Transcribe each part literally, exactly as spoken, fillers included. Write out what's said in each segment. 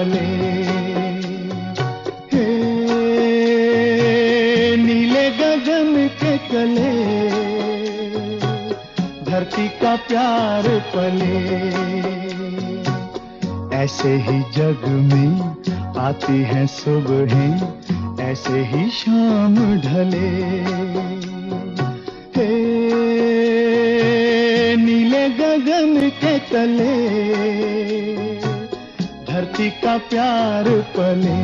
ढले। हे नीले गगन के तले धरती का प्यार पले। ऐसे ही जग में आती हैं सुबहें, ऐसे ही शाम ढले। हे नीले गगन के तले धरती का प्यार पले।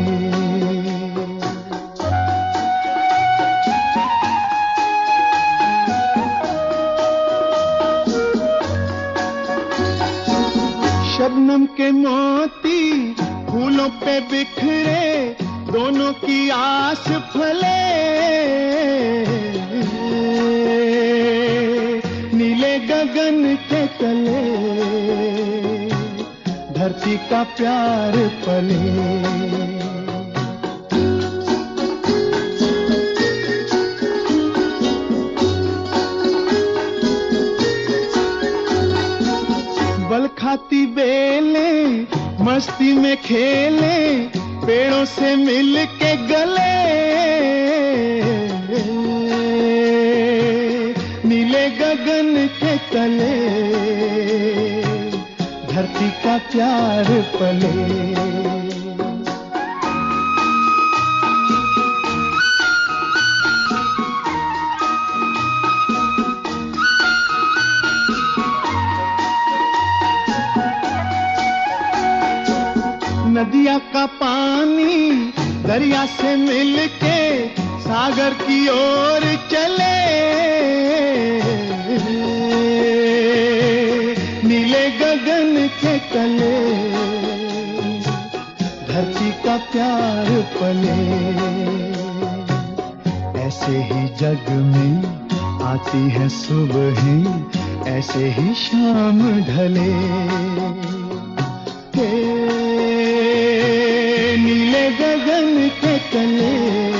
शबनम के मोती फूलों पे बिखरे, दोनों की आस फले। नीले गगन के तले धरती का प्यार पले। बल खाती बेले मस्ती में खेले, पेड़ों से मिल के गले। नीले गगन के तले धरती का प्यार पले। नदिया का पानी दरिया से मिलके सागर की ओर चले। नीले गगन के तले धरती का प्यार पले। ऐसे ही जग में आती है सुबहें, ऐसे ही शाम ढले। नीले गगन के तले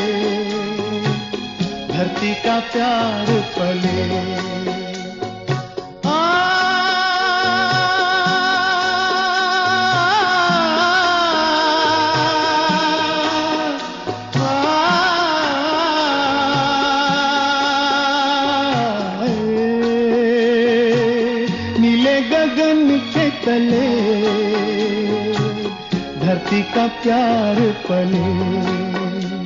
धरती का प्यार पले। आ, आ, नीले गगन के तले धरती का प्यार पले।